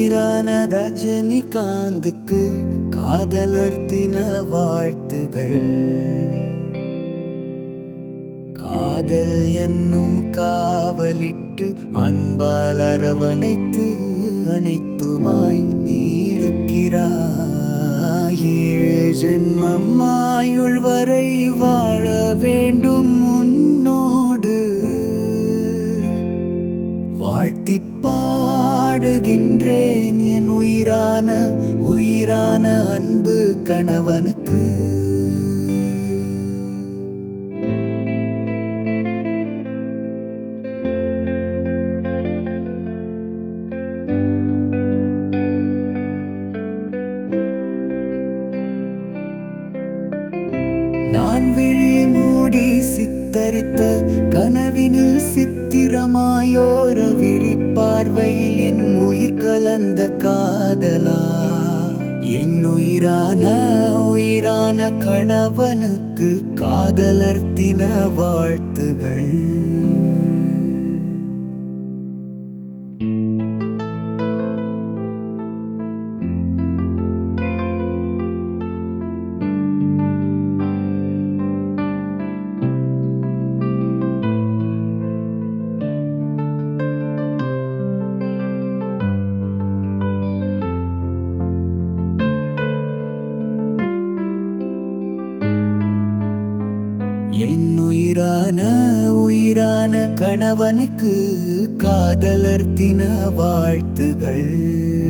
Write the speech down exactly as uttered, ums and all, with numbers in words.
உயிரான ரஜினிகாந்துக்கு காதலர் தின வாழ்த்துகள். காதல் என்னும் காவலிட்டு அன்பால் அரவணைத்து அனைத்துமாய் நீருக்கிறாய். ஏழு ஜென்மம் ஆயுள் வரை வாழ வேண்டும் உன்னோடு வாழ்த்தி பாடுகின்றேன் என் உயிரான உயிரான அன்பு கணவனுக்கு. நான் விழி மூடி சித்தரித்த கனவினில் சித்திரமாயோர விழிப்பார்வையில் என் உயிர் கலந்த காதலா. என் உயிரான உயிரான கணவனுக்கு காதலர் தின வாழ்த்துகள். என் உயிரான உயிரான கணவனுக்கு காதலர் தின வாழ்த்துகள்.